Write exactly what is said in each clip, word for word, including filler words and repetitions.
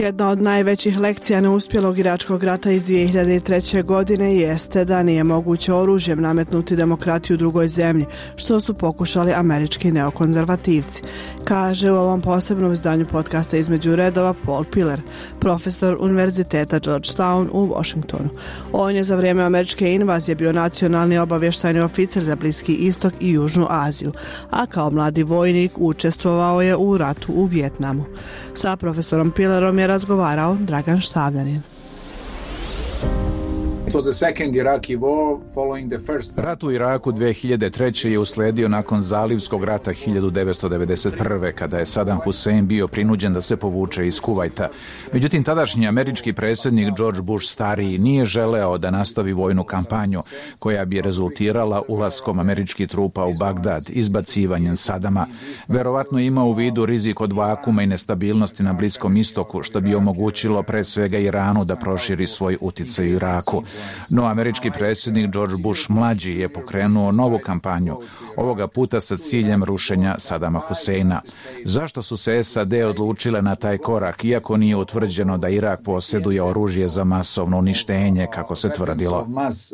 Jedna od najvećih lekcija neuspjelog iračkog rata iz dvije hiljade treće. godine jeste da nije moguće oružjem nametnuti demokratiju u drugoj zemlji, što su pokušali američki neokonzervativci, kaže u ovom posebnom izdanju podcasta Između redova Paul Pillar, profesor Univerziteta Georgetown u Washingtonu. On je za vrijeme američke invazije bio nacionalni obavještajni oficir za Bliski istok i Južnu Aziju, a kao mladi vojnik učestvovao je u ratu u Vijetnamu. Sa profesorom Pillarom je razgovarao Dragan Štavljanin. Rat u Iraku dvije hiljade treće. je uslijedio nakon Zalivskog rata hiljadu devetsto devedeset prve. kada je Saddam Hussein bio prinuđen da se povuče iz Kuvajta. Međutim, tadašnji američki predsjednik George Bush stariji nije želeo da nastavi vojnu kampanju koja bi rezultirala ulaskom američkih trupa u Bagdad, izbacivanjem Sadama. Verovatno ima u vidu rizik od vakuma i nestabilnosti na Bliskom istoku, što bi omogućilo pre svega Iranu da proširi svoj uticaj u Iraku. No, američki predsjednik George Bush mlađi je pokrenuo novu kampanju, ovoga puta sa ciljem rušenja Sadama Huseina. Zašto su se S A D odlučile na taj korak, iako nije utvrđeno da Irak posjeduje oružje za masovno uništenje, kako se tvrdilo?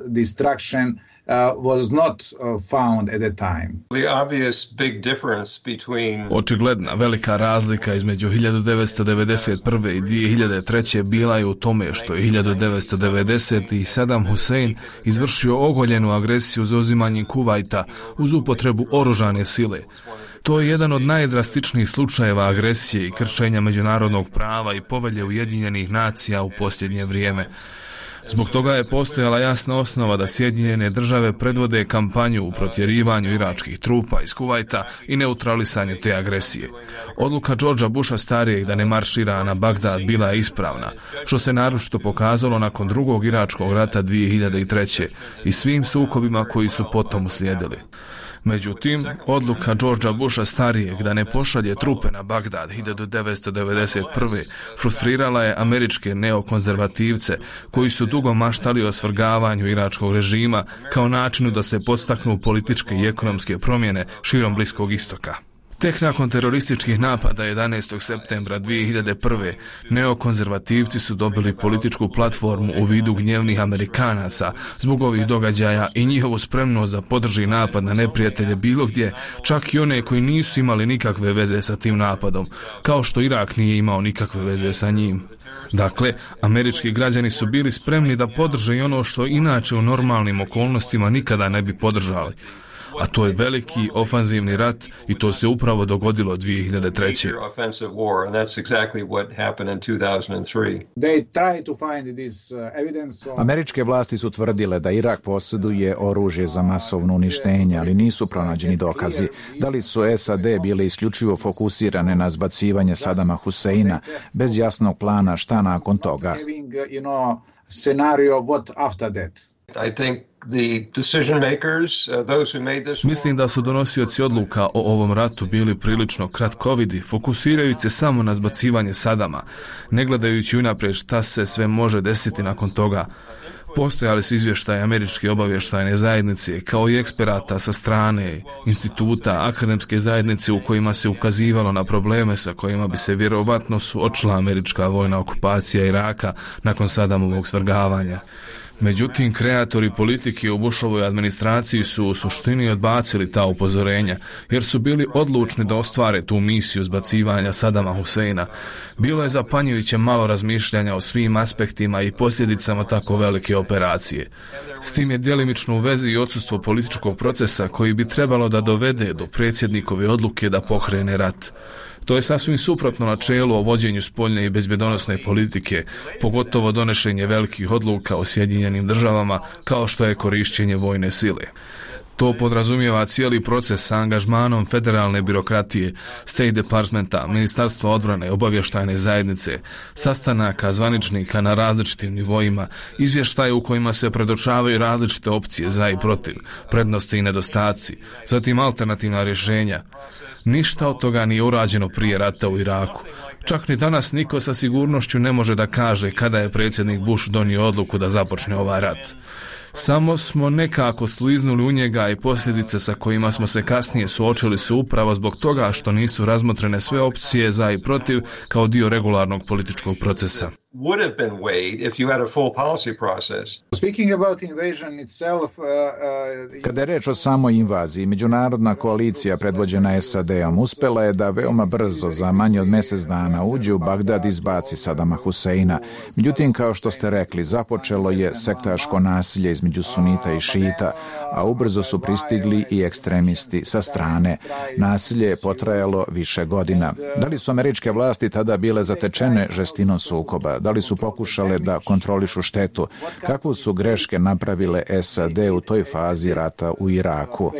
Uh, was not uh, found at the time. The obvious big difference between Očigledna velika razlika između hiljadu devetsto devedeset prve. i dvije hiljade treće. bila je u tome što je hiljadu devetsto devedesete. i Saddam Hussein izvršio ogoljenu agresiju za uzimanjem Kuvajta uz upotrebu oružane sile. To je jedan od najdrastičnijih slučajeva agresije i kršenja međunarodnog prava i povelje Ujedinjenih nacija u posljednje vrijeme. Zbog toga je postojala jasna osnova da Sjedinjene države predvode kampanju u protjerivanju iračkih trupa iz Kuvajta i neutralisanju te agresije. Odluka Georgea Busha starijeg da ne maršira na Bagdad bila je ispravna, što se naročito pokazalo nakon drugog iračkog rata dvije hiljade treće. i svim sukobima koji su potom uslijedili. Međutim, odluka Georgea Busha starijeg da ne pošalje trupe na Bagdad hiljadu devetsto devedeset prve. frustrirala je američke neokonzervativce koji su dugo maštali o svrgavanju iračkog režima kao načinu da se podstaknu političke i ekonomske promjene širom Bliskog istoka. Tek nakon terorističkih napada jedanaestog septembra dvije hiljade prve. neokonzervativci su dobili političku platformu u vidu gnjevnih Amerikanaca zbog ovih događaja i njihovu spremnost da podrži napad na neprijatelje bilo gdje, čak i one koji nisu imali nikakve veze sa tim napadom, kao što Irak nije imao nikakve veze sa njim. Dakle, američki građani su bili spremni da podrže i ono što inače u normalnim okolnostima nikada ne bi podržali. A to je veliki ofanzivni rat i to se upravo dogodilo dvije hiljade treće. Američke vlasti su tvrdile da Irak posjeduje oružje za masovno uništenje, ali nisu pronađeni dokazi. Da li su S A D bile isključivo fokusirane na zbacivanje Sadama Huseina bez jasnog plana šta nakon toga? Mislim da su donosioci odluka o ovom ratu bili prilično kratkovidi, fokusirajući se samo na zbacivanje Sadama, ne gledajući unaprijed šta se sve može desiti nakon toga. Postojali su izvještaje američke obavještajne zajednice, kao i eksperata sa strane instituta, akademske zajednice u kojima se ukazivalo na probleme sa kojima bi se vjerovatno suočila američka vojna okupacija Iraka nakon Sadamovog svrgavanja. Međutim, kreatori politike u Bushovoj administraciji su u suštini odbacili ta upozorenja, jer su bili odlučni da ostvare tu misiju zbacivanja Sadama Huseina. Bilo je zapanjujuće malo razmišljanja o svim aspektima i posljedicama tako velike operacije. S tim je djelimično u vezi i odsustvo političkog procesa koji bi trebalo da dovede do predsjednikove odluke da pokrene rat. To je sasvim suprotno načelu o vođenju spoljne i bezbjednosne politike, pogotovo donošenje velikih odluka o Sjedinjenim državama kao što je korišćenje vojne sile. To podrazumijeva cijeli proces sa angažmanom federalne birokratije, State Departmenta, Ministarstva odbrane, obavještajne zajednice, sastanaka zvaničnika na različitim nivoima, izvještaje u kojima se predočavaju različite opcije za i protiv, prednosti i nedostaci, zatim alternativna rješenja. Ništa od toga nije urađeno prije rata u Iraku. Čak ni danas niko sa sigurnošću ne može da kaže kada je predsjednik Bush donio odluku da započne ovaj rat. Samo smo nekako sliznuli u njega i posljedice sa kojima smo se kasnije suočili su upravo zbog toga što nisu razmotrene sve opcije za i protiv kao dio regularnog političkog procesa. Would have been weighed if you had a full policy process. Speaking about invasion itself, uh, uh, Kada je reč o samoj invaziji, međunarodna koalicija predvođena S A D-om uspela je da veoma brzo, za manje od mjesec dana, uđe u Bagdad i izbaci Sadama Huseina. Međutim, kao što ste rekli, započelo je sektaško nasilje između sunita i šita, a ubrzo su pristigli i ekstremisti sa strane. Nasilje je potrajalo više godina. Da li su američke vlasti tada bile zatečene žestinom sukoba? Da li su pokušale da kontrolišu štetu? Kakvu su greške napravile S A D u toj fazi rata u Iraku?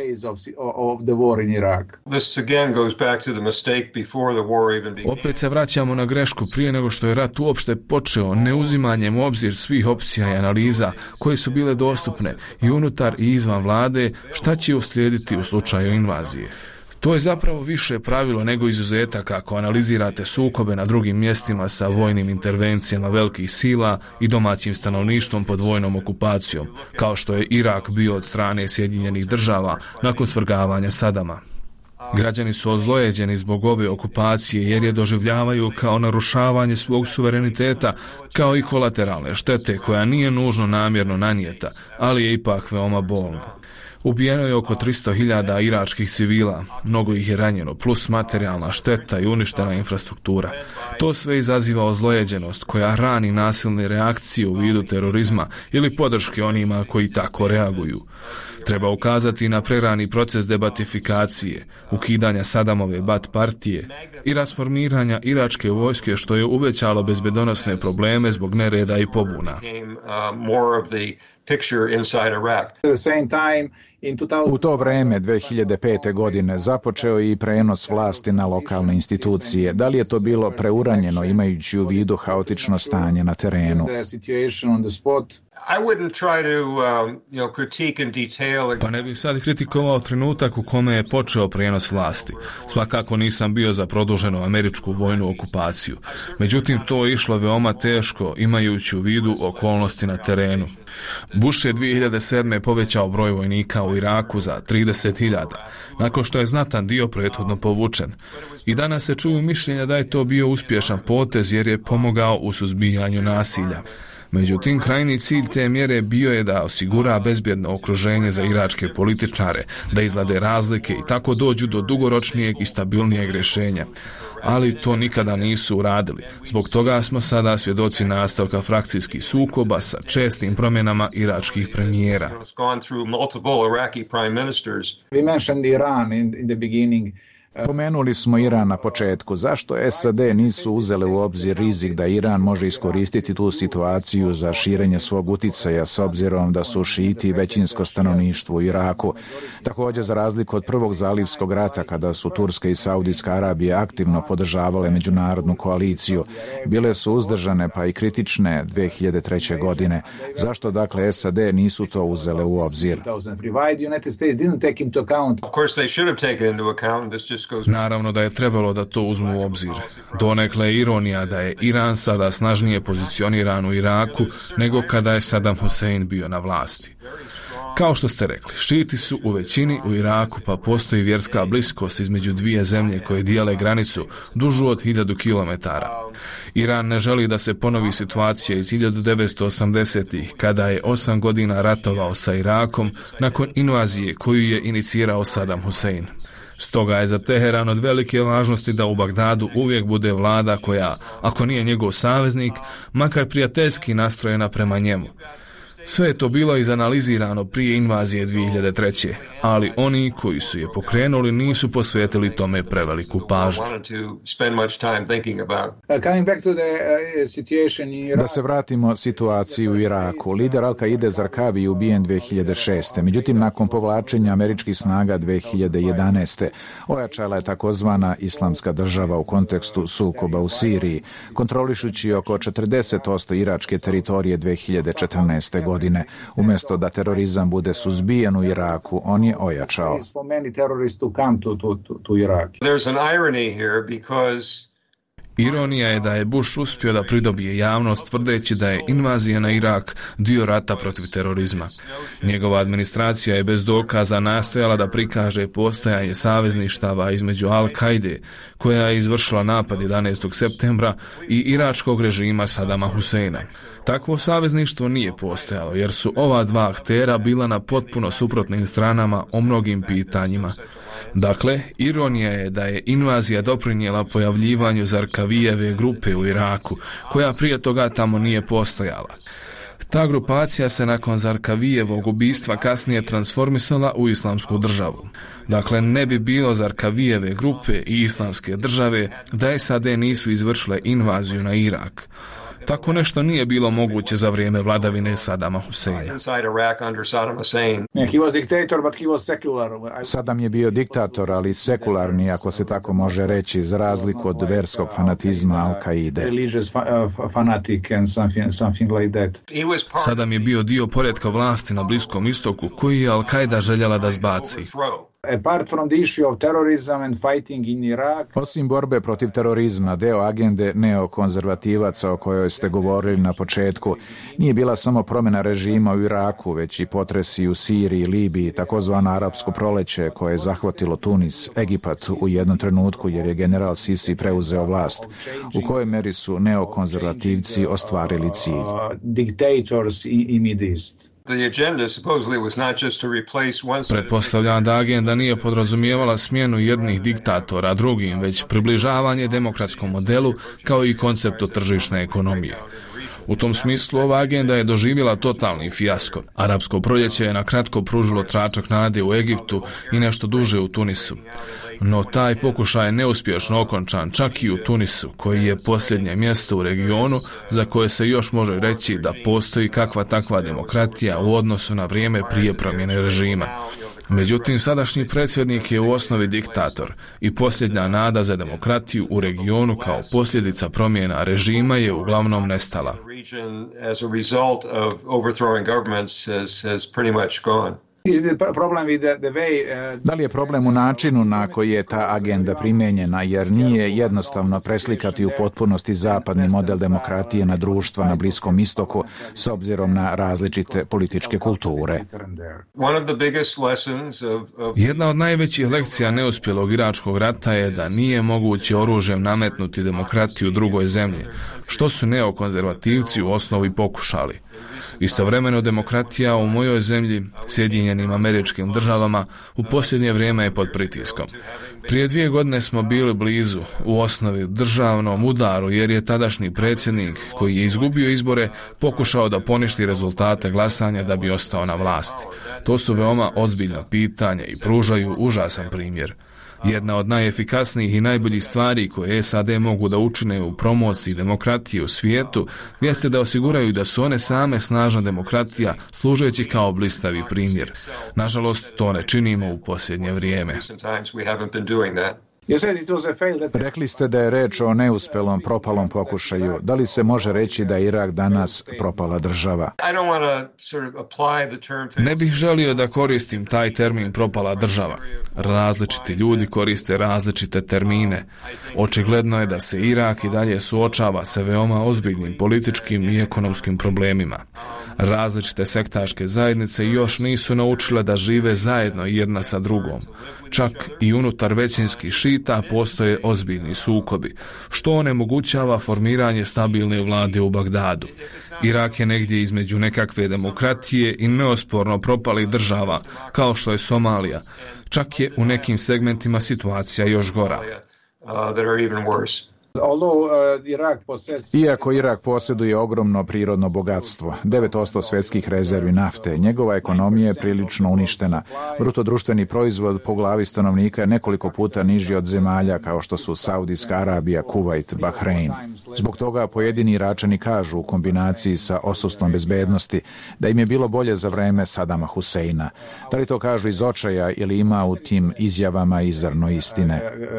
Opet se vraćamo na grešku prije nego što je rat uopšte počeo, neuzimanjem u obzir svih opcija i analiza koje su bile dostupne i unutar i izvan vlade, šta će uslijediti u slučaju invazije. To je zapravo više pravilo nego izuzetak ako analizirate sukobe na drugim mjestima sa vojnim intervencijama velikih sila i domaćim stanovništvom pod vojnom okupacijom, kao što je Irak bio od strane Sjedinjenih država nakon svrgavanja Sadama. Građani su ozlojeđeni zbog ove okupacije jer je doživljavaju kao narušavanje svog suvereniteta, kao i kolateralne štete koja nije nužno namjerno nanijeta, ali je ipak veoma bolna. Ubijeno je oko tristo hiljada iračkih civila, mnogo ih je ranjeno, plus materijalna šteta i uništena infrastruktura. To sve izaziva ozlojeđenost koja rani nasilne reakcije u vidu terorizma ili podrške onima koji tako reaguju. Treba ukazati na prerani proces debatifikacije, ukidanja Sadamove Bat partije i rasformiranja iračke vojske što je uvećalo bezbedonosne probleme zbog nereda i pobuna. U to vrijeme, dvije hiljade pete. godine, započeo je i prenos vlasti na lokalne institucije. Da li je to bilo preuranjeno imajući u vidu haotično stanje na terenu? Pa ne bih sad kritikovao trenutak u kome je počeo prijenos vlasti. Svakako nisam bio za produženu američku vojnu okupaciju. Međutim, to je išlo veoma teško imajući u vidu okolnosti na terenu. Bush je dvije hiljade sedme. povećao broj vojnika u Iraku za trideset hiljada, nakon što je znatan dio prethodno povučen. I danas se čuju mišljenja da je to bio uspješan potez jer je pomogao u suzbijanju nasilja. Međutim, krajnji cilj te mjere bio je da osigura bezbjedno okruženje za iračke političare, da izlade razlike i tako dođu do dugoročnijeg i stabilnijeg rješenja. Ali to nikada nisu uradili. Zbog toga smo sada svjedoci nastavka frakcijskih sukoba sa čestim promjenama iračkih premijera. We mentioned Iran in, in the beginning. Pomenuli smo Iran na početku. Zašto S A D nisu uzele u obzir rizik da Iran može iskoristiti tu situaciju za širenje svog uticaja s obzirom da su šiti većinsko stanovništvo u Iraku? Također, za razliku od prvog zalivskog rata kada su Turska i Saudijska Arabija aktivno podržavale međunarodnu koaliciju, bile su uzdržane pa i kritične dvije hiljade treće. godine. Zašto dakle S A D nisu to uzele u obzir? Naravno da je trebalo da to uzmu u obzir. Donekle je ironija da je Iran sada snažnije pozicioniran u Iraku nego kada je Saddam Hussein bio na vlasti. Kao što ste rekli, šiti su u većini u Iraku, pa postoji vjerska bliskost između dvije zemlje koje dijele granicu dužu od hiljadu kilometara. Iran ne želi da se ponovi situacija iz hiljadu devetsto osamdesetih. kada je osam godina ratovao sa Irakom nakon invazije koju je inicirao Saddam Hussein. Stoga je za Teheran od velike važnosti da u Bagdadu uvijek bude vlada koja, ako nije njegov saveznik, makar prijateljski nastrojena prema njemu. Sve je to bilo izanalizirano prije invazije dvije hiljade treće. ali oni koji su je pokrenuli nisu posvetili tome preveliku pažnju. Da se vratimo situaciji u Iraku. Lider Al-Kaide Zarqawi je ubijen dvije hiljade šeste. Međutim, nakon povlačenja američkih snaga dvije hiljade jedanaeste. ojačala je takozvana Islamska država u kontekstu sukoba u Siriji, kontrolišući oko četrdeset posto iračke teritorije dvije hiljade četrnaeste. godine. Umjesto da terorizam bude suzbijen u Iraku, on je ojačao. Ironija je da je Bush uspio da pridobije javnost tvrdeći da je invazija na Irak dio rata protiv terorizma. Njegova administracija je bez dokaza nastojala da prikaže postojanje savezništava između Al-Kaide, koja je izvršila napad jedanaestog septembra, i iračkog režima Sadama Huseina. Takvo savezništvo nije postojalo, jer su ova dva aktera bila na potpuno suprotnim stranama o mnogim pitanjima. Dakle, ironija je da je invazija doprinijela pojavljivanju Zarkavijeve grupe u Iraku, koja prije toga tamo nije postojala. Ta grupacija se nakon Zarkavijevog ubistva kasnije transformisala u islamsku državu. Dakle, ne bi bilo Zarkavijeve grupe i islamske države da S A D nisu izvršile invaziju na Irak. Tako nešto nije bilo moguće za vrijeme vladavine Sadama Huseina. Sadam je bio diktator, ali sekularni, ako se tako može reći, za razliku od verskog fanatizma Al-Kaide. Sadam je bio dio poretka vlasti na Bliskom istoku koji je Al-Kaida željela da zbaci. Osim borbe protiv terorizma, deo agende neokonzervativaca o kojoj ste govorili na početku nije bila samo promjena režima u Iraku, već i potresi u Siriji, Libiji, takozvano arapsko proleće koje je zahvatilo Tunis, Egipat u jednom trenutku jer je general Sisi preuzeo vlast. U kojoj meri su neokonzervativci ostvarili cilj? Pretpostavljam da agenda nije podrazumijevala smjenu jednih diktatora drugim, već približavanje demokratskom modelu kao i konceptu tržišne ekonomije. U tom smislu ova agenda je doživjela totalni fijasko. Arapsko proljeće je na kratko pružilo tračak nade u Egiptu i nešto duže u Tunisu. No taj pokušaj je neuspješno okončan čak i u Tunisu, koji je posljednje mjesto u regionu za koje se još može reći da postoji kakva takva demokratija u odnosu na vrijeme prije promjene režima. Međutim, sadašnji predsjednik je u osnovi diktator i posljednja nada za demokratiju u regionu kao posljedica promjena režima je uglavnom nestala. Da li je problem u načinu na koji je ta agenda primijenjena, jer nije jednostavno preslikati u potpunosti zapadni model demokratije na društva na Bliskom istoku s obzirom na različite političke kulture? Jedna od najvećih lekcija neuspjelog iračkog rata je da nije moguće oružjem nametnuti demokratiju drugoj zemlji, što su neokonzervativci u osnovi pokušali. Istovremeno demokratija u mojoj zemlji, Sjedinjenim Američkim Državama, u posljednje vrijeme je pod pritiskom. Prije dvije godine smo bili blizu, u osnovi državnom udaru, jer je tadašnji predsjednik, koji je izgubio izbore, pokušao da poništi rezultate glasanja da bi ostao na vlasti. To su veoma ozbiljna pitanja i pružaju užasan primjer. Jedna od najefikasnijih i najboljih stvari koje S A D mogu da učine u promociji demokratije u svijetu jeste da osiguraju da su one same snažna demokratija, služeći kao blistavi primjer. Nažalost, to ne činimo u posljednje vrijeme. Rekli ste da je reč o neuspjelom, propalom pokušaju. Da li se može reći da je Irak danas propala država? Ne bih želio da koristim taj termin propala država. Različiti ljudi koriste različite termine. Očigledno je da se Irak i dalje suočava sa veoma ozbiljnim političkim i ekonomskim problemima. Različite sektaške zajednice još nisu naučile da žive zajedno jedna sa drugom. Čak i unutar većinskih šita postoje ozbiljni sukobi, što onemogućava formiranje stabilne vlade u Bagdadu. Irak je negdje između nekakve demokratije i neosporno propalih država, kao što je Somalija. Čak je u nekim segmentima situacija još gora. Iako Irak posjeduje ogromno prirodno bogatstvo, devet posto svjetskih rezervi nafte, njegova ekonomija je prilično uništena. Brutodruštveni proizvod po glavi stanovnika je nekoliko puta niži od zemalja kao što su Saudijska Arabija, Kuvajt, Bahrein. Zbog toga pojedini Iračani kažu u kombinaciji sa odsustvom bezbednosti da im je bilo bolje za vreme Sadama Huseina. Da li to kažu iz očaja ili ima u tim izjavama i zrno istine?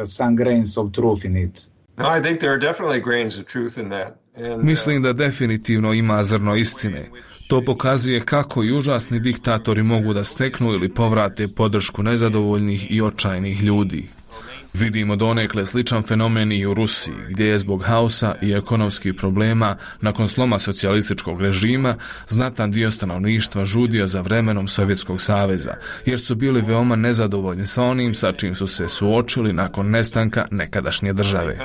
Mislim da definitivno ima zrno istine. To pokazuje kako i užasni diktatori mogu da steknu ili povrate podršku nezadovoljnih i očajnih ljudi. Vidimo donekle sličan fenomen i u Rusiji, gdje je zbog haosa i ekonomskih problema nakon sloma socijalističkog režima znatan dio stanovništva žudio za vremenom Sovjetskog saveza, jer su bili veoma nezadovoljni sa onim sa čim su se suočili nakon nestanka nekadašnje države.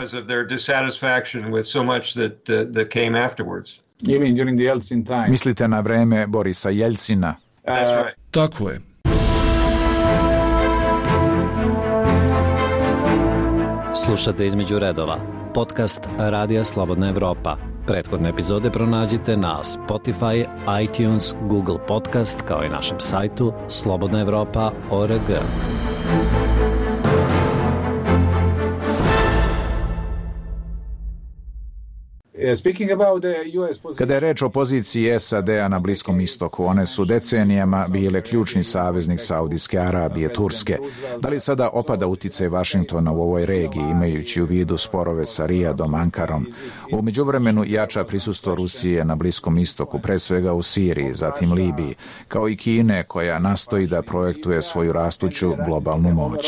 Mislite na vreme Borisa Jeljcina? Tako je. Slušate Između redova, podcast Radija Slobodna Evropa. Prethodne epizode pronađite na Spotify, iTunes, Google Podcast, kao i našem sajtu slobodna evropa tačka org. Kada je reč o poziciji S A D-a na Bliskom istoku, one su decenijama bile ključni saveznik Saudijske Arabije, Turske. Da li sada opada uticaj Vašingtona u ovoj regiji, imajući u vidu sporove sa Rijadom, Ankarom? U međuvremenu jača prisustvo Rusije na Bliskom istoku, pre svega u Siriji, zatim Libiji, kao i Kine, koja nastoji da projektuje svoju rastuću globalnu moć.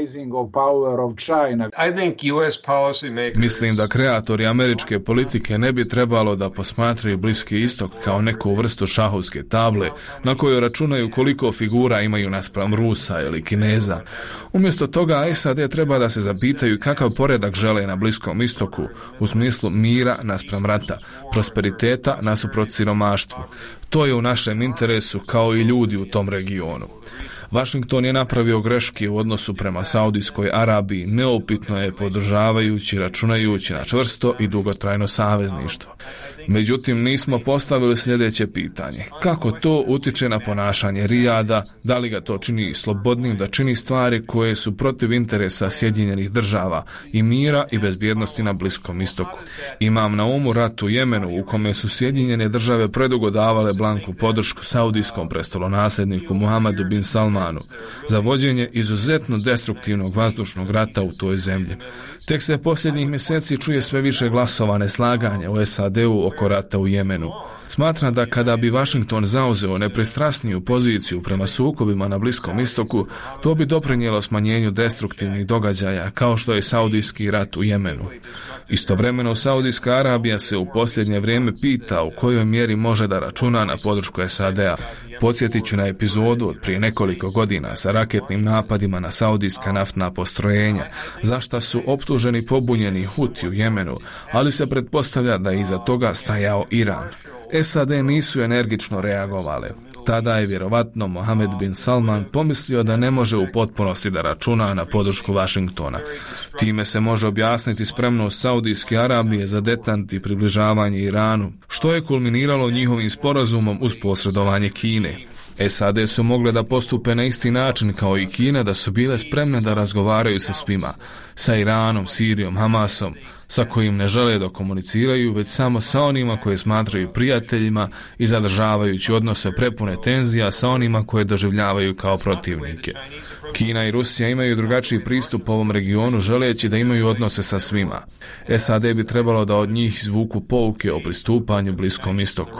Mislim da kreatori američke politike ne bi trebalo da posmatraju Bliski istok kao neku vrstu šahovske table na kojoj računaju koliko figura imaju naspram Rusa ili Kineza. Umjesto toga S A D treba da se zapitaju kakav poredak žele na Bliskom istoku u smislu mira naspram rata, prosperiteta nasuprot siromaštvu. To je u našem interesu kao i ljudi u tom regionu. Washington je napravio greške u odnosu prema Saudijskoj Arabiji, neupitno je podržavajući, računajući na čvrsto i dugotrajno savezništvo. Međutim, nismo postavili sljedeće pitanje. Kako to utiče na ponašanje Rijada, da li ga to čini slobodnim da čini stvari koje su protiv interesa Sjedinjenih država i mira i bezbjednosti na Bliskom istoku? Imam na umu rat u Jemenu u kome su Sjedinjene države predugo davale blanku podršku saudijskom prestolonasljedniku Muhammedu bin Salmanu za vođenje izuzetno destruktivnog vazdušnog rata u toj zemlji. Tek se posljednjih mjeseci čuje sve više glasova neslaganja u S A D-u oko rata u Jemenu. Smatram da kada bi Washington zauzeo nepristrasniju poziciju prema sukobima na Bliskom istoku, to bi doprinijelo smanjenju destruktivnih događaja kao što je Saudijski rat u Jemenu. Istovremeno, Saudijska Arabija se u posljednje vrijeme pita u kojoj mjeri može da računa na podršku S A D-a. Podsjetit ću na epizodu od prije nekoliko godina sa raketnim napadima na saudijska naftna postrojenja, za šta su optuženi pobunjeni Huti u Jemenu, ali se pretpostavlja da je iza toga stajao Iran. S A D nisu energično reagovale. Tada je vjerovatno Mohamed bin Salman pomislio da ne može u potpunosti da računa na podršku Vašingtona. Time se može objasniti spremnost Saudijske Arabije za detant i približavanje Iranu, što je kulminiralo njihovim sporazumom uz posredovanje Kine. S A D su mogle da postupe na isti način kao i Kina, da su bile spremne da razgovaraju sa svima, sa Iranom, Sirijom, Hamasom, sa kojim ne žele da komuniciraju, već samo sa onima koje smatraju prijateljima i zadržavajući odnose prepune tenzija sa onima koje doživljavaju kao protivnike. Kina i Rusija imaju drugačiji pristup ovom regionu, želeći da imaju odnose sa svima. S A D bi trebalo da od njih izvuku pouke o pristupanju Bliskom istoku.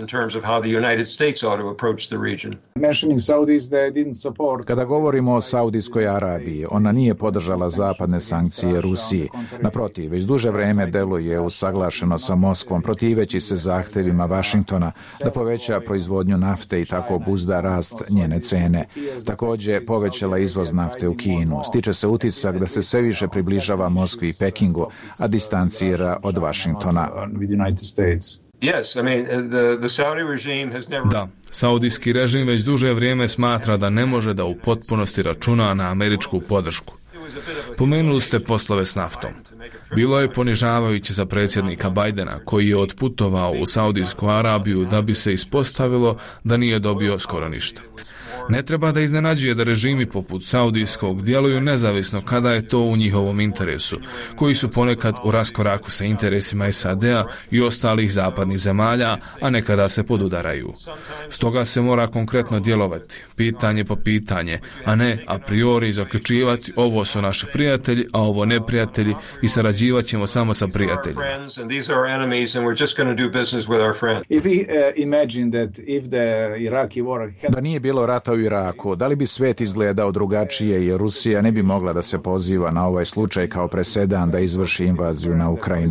Kada govorimo o Saudijskoj Arabiji, ona nije podržala zapadne sankcije Rusiji. Naprotiv, već duže vreme deluje usaglašeno sa Moskvom, protiveći se zahtevima Vašingtona da poveća proizvodnju nafte i tako obuzda rast njene cene. Također povećala izvoz nafte u Kinu. Stiče se utisak da se sve više približava Moskvi i Pekingu, a distancira od Vašingtona. Da, saudijski režim već duže vrijeme smatra da ne može da u potpunosti računa na američku podršku. Pomenuli ste poslove s naftom. Bilo je ponižavajuće za predsjednika Bajdena, koji je otputovao u Saudijsku Arabiju da bi se ispostavilo da nije dobio skoro ništa. Ne treba da iznenađuje da režimi poput saudijskog djeluju nezavisno kada je to u njihovom interesu, koji su ponekad u raskoraku sa interesima S A D-a i ostalih zapadnih zemalja, a nekada se podudaraju. Stoga se mora konkretno djelovati, pitanje po pitanje, a ne a priori zaključivati ovo su naši prijatelji, a ovo neprijatelji i sarađivat ćemo samo sa prijateljima. Da nije bilo rata u u Iraku, da li bi svet izgledao drugačije jer Rusija ne bi mogla da se poziva na ovaj slučaj kao presedan da izvrši invaziju na Ukrajinu?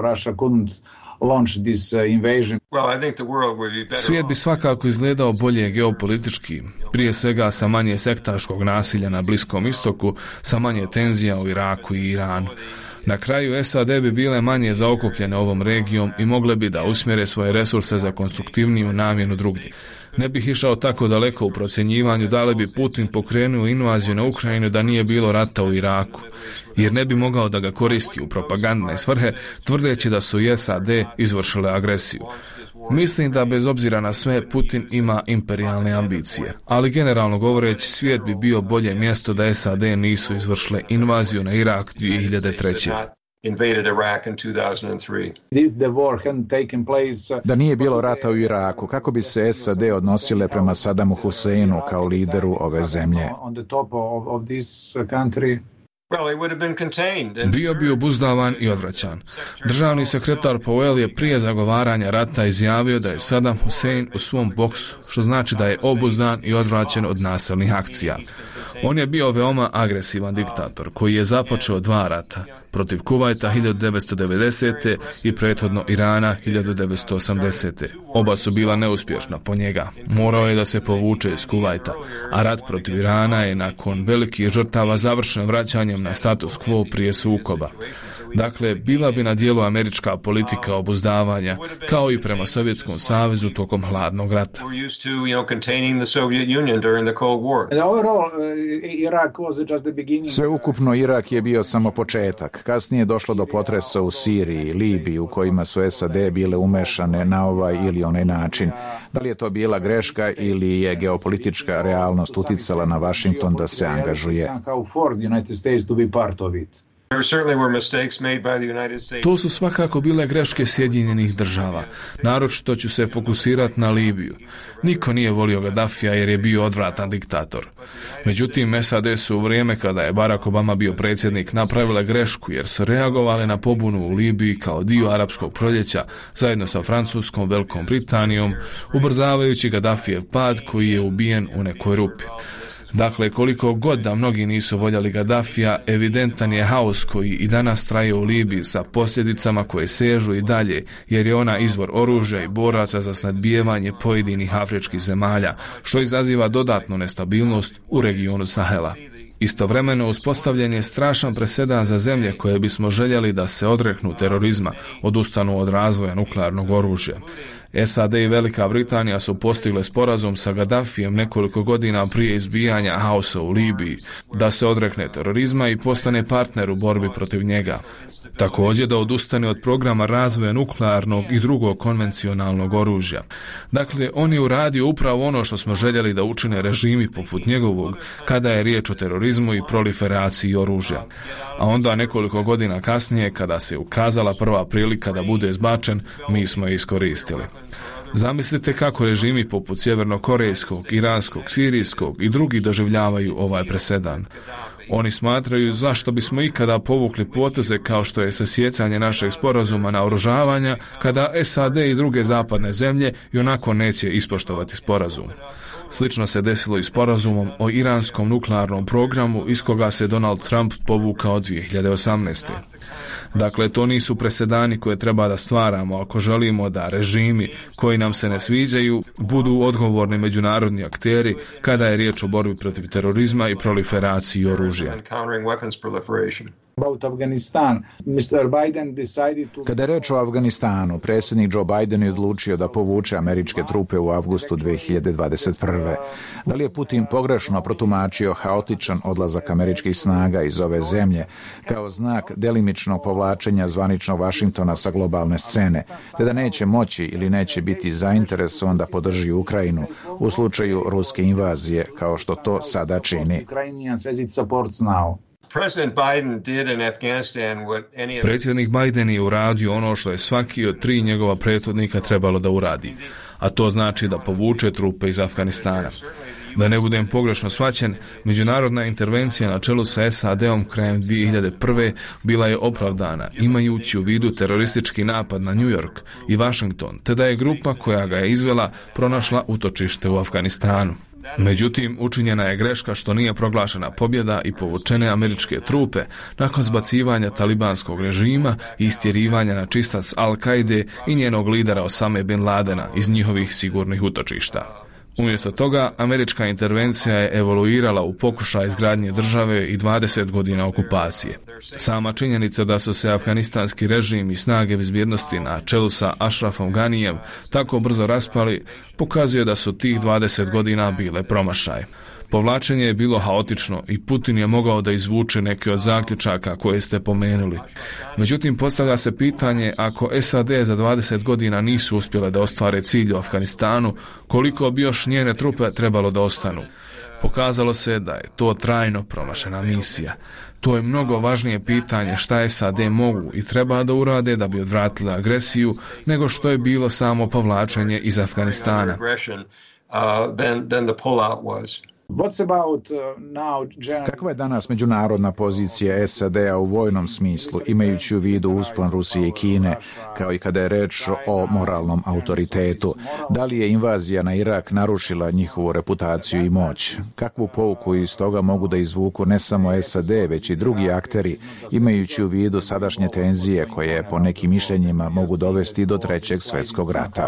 Svijet bi svakako izgledao bolje geopolitički, prije svega sa manje sektaškog nasilja na Bliskom istoku, sa manje tenzija u Iraku i Iranu. Na kraju S A D bi bile manje zaokupljene ovom regijom i mogle bi da usmjere svoje resurse za konstruktivniju namjenu drugdje. Ne bih išao tako daleko u procjenjivanju da li bi Putin pokrenuo invaziju na Ukrajinu da nije bilo rata u Iraku, jer ne bi mogao da ga koristi u propagandne svrhe, tvrdeći da su S A D izvršile agresiju. Mislim da bez obzira na sve Putin ima imperijalne ambicije, ali generalno govoreći svijet bi bio bolje mjesto da S A D nisu izvršile invaziju na Irak dvije hiljade treće. Da nije bilo rata u Iraku, kako bi se S A D odnosile prema Sadamu Huseinu kao lideru ove zemlje? Bio bi obuzdavan i odvraćan. Državni sekretar Powell je prije zagovaranja rata izjavio da je Saddam Hussein u svom boksu, što znači da je obuzdan i odvraćen od nasilnih akcija. On je bio veoma agresivan diktator koji je započeo dva rata, protiv Kuvajta hiljadu devetsto devedesete. i prethodno Irana hiljadu devetsto osamdesete. Oba su bila neuspješna po njega. Morao je da se povuče iz Kuvajta, a rat protiv Irana je nakon velikih žrtava završen vraćanjem na status quo prije sukoba. Dakle, bila bi na dijelu američka politika obuzdavanja, kao i prema Sovjetskom savezu tokom hladnog rata. Sveukupno Irak je bio samo početak. Kasnije je došlo do potresa u Siriji i Libiji u kojima su S A D bile umešane na ovaj ili onaj način. Da li je to bila greška ili je geopolitička realnost uticala na Washington da se angažuje? To su svakako bile greške Sjedinjenih država. Naročito ću se fokusirati na Libiju. Niko nije volio Gaddafija jer je bio odvratan diktator. Međutim, S A D su u vrijeme kada je Barack Obama bio predsjednik napravile grešku jer su reagovali na pobunu u Libiji kao dio arapskog proljeća zajedno sa Francuskom, Velikom Britanijom, ubrzavajući Gaddafijev pad koji je ubijen u nekoj rupi. Dakle, koliko god da mnogi nisu voljeli Gaddafija, evidentan je haos koji i danas traje u Libiji sa posljedicama koje sežu i dalje, jer je ona izvor oružja i boraca za snadbijevanje pojedinih afričkih zemalja, što izaziva dodatnu nestabilnost u regionu Sahela. Istovremeno uspostavljen je strašan presedan za zemlje koje bismo željeli da se odreknu terorizma, odustanu od razvoja nuklearnog oružja. S A D i Velika Britanija su postigle sporazum sa Gaddafijem nekoliko godina prije izbijanja haosa u Libiji, da se odrekne terorizma i postane partner u borbi protiv njega. Također da odustane od programa razvoja nuklearnog i drugog konvencionalnog oružja. Dakle, on je uradio upravo ono što smo željeli da učine režimi poput njegovog kada je riječ o terorizmu i proliferaciji oružja. A onda nekoliko godina kasnije, kada se ukazala prva prilika da bude zbačen, mi smo je iskoristili. Zamislite kako režimi poput sjevernokorejskog, iranskog, sirijskog i drugi doživljavaju ovaj presedan. Oni smatraju zašto bismo ikada povukli poteze kao što je sasjecanje našeg sporazuma na oružavanja kada S A D i druge zapadne zemlje ionako neće ispoštovati sporazum. Slično se desilo i sporazumom o iranskom nuklearnom programu iz koga se Donald Trump povukao dvije hiljade osamnaeste. Dakle, to nisu presedani koje treba da stvaramo ako želimo da režimi koji nam se ne sviđaju budu odgovorni međunarodni akteri kada je riječ o borbi protiv terorizma i proliferaciji oružja. Kada je reč o Afganistanu, predsjednik Joe Biden je odlučio da povuče američke trupe u avgustu dvije hiljade dvadeset prve. Da li je Putin pogrešno protumačio haotičan odlazak američkih snaga iz ove zemlje kao znak delimičnog povlačenja zvaničnog Washingtona sa globalne scene, te da neće moći ili neće biti zainteresovan da podrži Ukrajinu u slučaju ruske invazije kao što to sada čini? Predsjednik Biden je uradio ono što je svaki od tri njegova prethodnika trebalo da uradi, a to znači da povuče trupe iz Afganistana. Da ne budem pogrešno shvaćen, međunarodna intervencija na čelu sa S A D-om krajem dvije hiljade prve. bila je opravdana, imajući u vidu teroristički napad na New York i Washington, te da je grupa koja ga je izvela pronašla utočište u Afganistanu. Međutim, učinjena je greška što nije proglašena pobjeda i povučene američke trupe nakon zbacivanja talibanskog režima i istjerivanja na čistac Al-Kaide i njenog lidera Osame bin Ladena iz njihovih sigurnih utočišta. Umjesto toga, američka intervencija je evoluirala u pokušaj izgradnje države i dvadeset godina okupacije. Sama činjenica da su se afganistanski režim i snage bezbjednosti na čelu sa Ashrafom Ganijem tako brzo raspali, pokazuje da su tih dvadeset godina bile promašaj. Povlačenje je bilo haotično i Putin je mogao da izvuče neke od zaključaka koje ste pomenuli. Međutim, postavlja se pitanje, ako S A D za dvadeset godina nisu uspjele da ostvare cilj u Afganistanu, koliko bi još njene trupe trebalo da ostanu? Pokazalo se da je to trajno promašena misija. To je mnogo važnije pitanje šta S A D mogu i treba da urade da bi odvratili agresiju, nego što je bilo samo povlačenje iz Afganistana. Kakva je danas međunarodna pozicija S A D-a u vojnom smislu, imajući u vidu uspon Rusije i Kine, kao i kada je reč o moralnom autoritetu? Da li je invazija na Irak narušila njihovu reputaciju i moć? Kakvu pouku iz toga mogu da izvuku ne samo S A D, već i drugi akteri, imajući u vidu sadašnje tenzije koje po nekim mišljenjima mogu dovesti do trećeg svjetskog rata?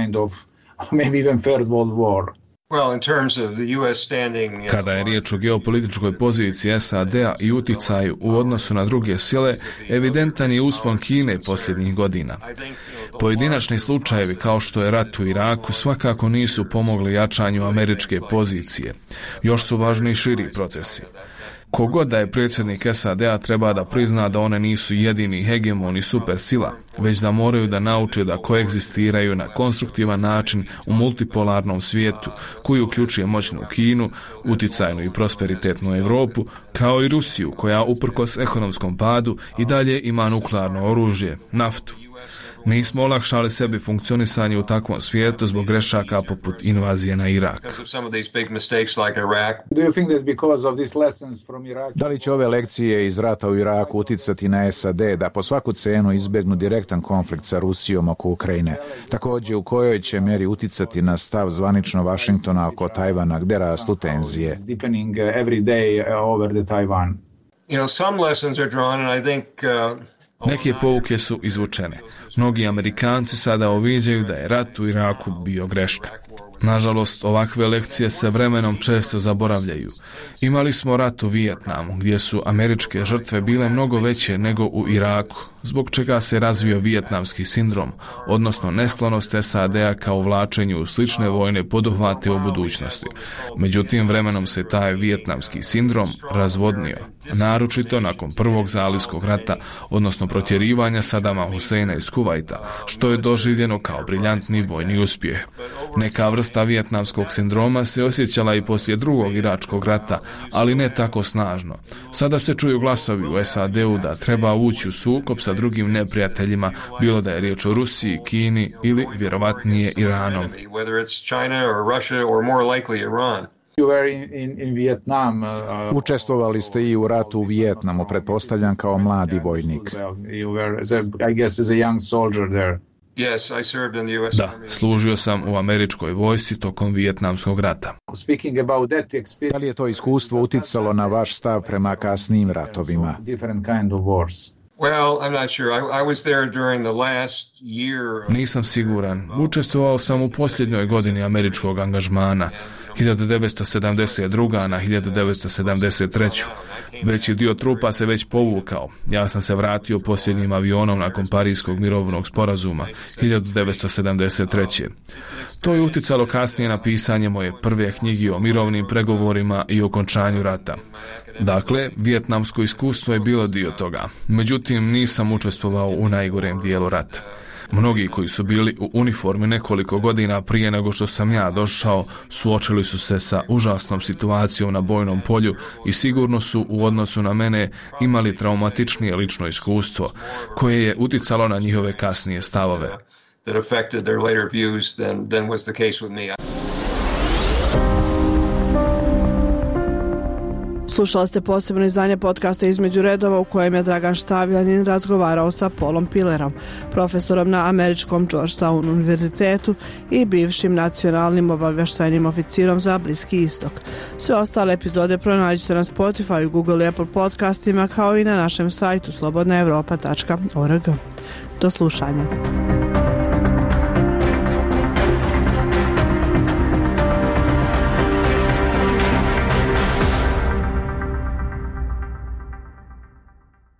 Kada je riječ o geopolitičkoj poziciji S A D-a i uticaju u odnosu na druge sile, evidentan je uspon Kine posljednjih godina. Pojedinačni slučajevi kao što je rat u Iraku svakako nisu pomogli jačanju američke pozicije. Još su važni širi procesi. Kogod da je predsjednik S A D-a treba da prizna da one nisu jedini hegemon i supersila, već da moraju da nauče da koegzistiraju na konstruktivan način u multipolarnom svijetu koji uključuje moćnu Kinu, uticajnu i prosperitetnu Europu, kao i Rusiju koja uprkos ekonomskom padu i dalje ima nuklearno oružje, naftu. Nismo olakšali sebi funkcionisanje u takvom svijetu zbog grešaka poput invazije na Irak. Da li će ove lekcije iz rata u Iraku uticati na S A D da po svaku cenu izbjegnu direktan konflikt sa Rusijom oko Ukrajine? Također, u kojoj će mjeri uticati na stav zvanično Vašingtona oko Tajvana, gdje rastu tenzije? You know, some lessons are drawn, and I think uh... Neke pouke su izvučene. Mnogi Amerikanci sada uviđaju da je rat u Iraku bio greška. Nažalost, ovakve lekcije se vremenom često zaboravljaju. Imali smo rat u Vijetnamu, gdje su američke žrtve bile mnogo veće nego u Iraku, zbog čega se razvio vijetnamski sindrom, odnosno nesklonost S A D-a kao uvlačenju u slične vojne poduhvate u budućnosti. Međutim, vremenom se taj vijetnamski sindrom razvodnio, naročito nakon prvog zalivskog rata, odnosno protjerivanja Sadama Huseina iz Kuvajta, što je doživljeno kao briljantni vojni uspjeh. Neka vrsta vijetnamskog sindroma se osjećala i poslije drugog iračkog rata, ali ne tako snažno. Sada se čuju glasovi u S A D-u da treba ući u sukob sa drugim neprijateljima, bilo da je riječ o Rusiji, Kini ili vjerovatnije Iranom. Učestvovali ste i u ratu u Vijetnamu, pretpostavljam kao mladi vojnik. Da, služio sam u američkoj vojsci tokom Vijetnamskog rata. Da li je to iskustvo uticalo na vaš stav prema kasnijim ratovima? Nisam siguran. Učestvovao sam u posljednjoj godini američkog angažmana, hiljadu devetsto sedamdeset druga na hiljadu devetsto sedamdeset treća. Veći dio trupa se već povukao. Ja sam se vratio posljednjim avionom nakon Parijskog mirovnog sporazuma, hiljadu devetsto sedamdeset treće. To je uticalo kasnije na pisanje moje prve knjige o mirovnim pregovorima i okončanju rata. Dakle, vijetnamsko iskustvo je bilo dio toga. Međutim, nisam učestvovao u najgorem dijelu rata. Mnogi koji su bili u uniformi nekoliko godina prije nego što sam ja došao, suočili su se sa užasnom situacijom na bojnom polju i sigurno su u odnosu na mene imali traumatičnije lično iskustvo, koje je uticalo na njihove kasnije stavove. Slušali ste posebno izdanje podcasta Između redova u kojem je Dragan Štavljanin razgovarao sa Paulom Pillerom, profesorom na američkom Georgetown univerzitetu i bivšim nacionalnim obavještajnim oficirom za Bliski istok. Sve ostale epizode pronađite na Spotify, Google i Apple podcastima kao i na našem sajtu slobodna europa tačka org. Do slušanja.